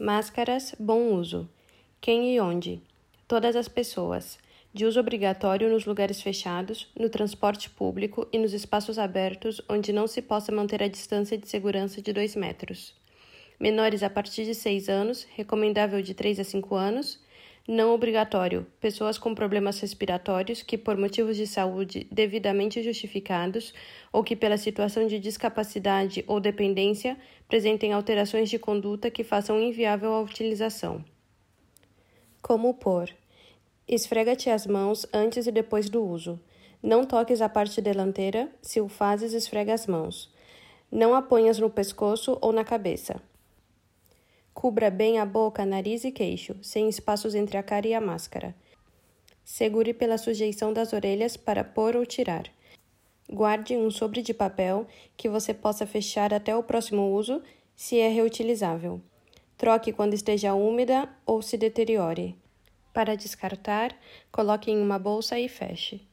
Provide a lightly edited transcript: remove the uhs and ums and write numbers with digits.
Máscaras, bom uso. Quem e onde? Todas as pessoas. De uso obrigatório nos lugares fechados, no transporte público e nos espaços abertos onde não se possa manter a distância de segurança de 2 metros. Menores a partir de 6 anos, recomendável de 3 a 5 anos. Não obrigatório, pessoas com problemas respiratórios que, por motivos de saúde devidamente justificados ou que, pela situação de discapacidade ou dependência, apresentem alterações de conduta que façam inviável a utilização. Como pôr? Esfrega-te as mãos antes e depois do uso. Não toques a parte dianteira, se o fazes, esfrega as mãos. Não a ponhas no pescoço ou na cabeça. Cubra bem a boca, nariz e queixo, sem espaços entre a cara e a máscara. Segure pela sujeição das orelhas para pôr ou tirar. Guarde um sobre de papel que você possa fechar até o próximo uso, se é reutilizável. Troque quando esteja úmida ou se deteriore. Para descartar, coloque em uma bolsa e feche.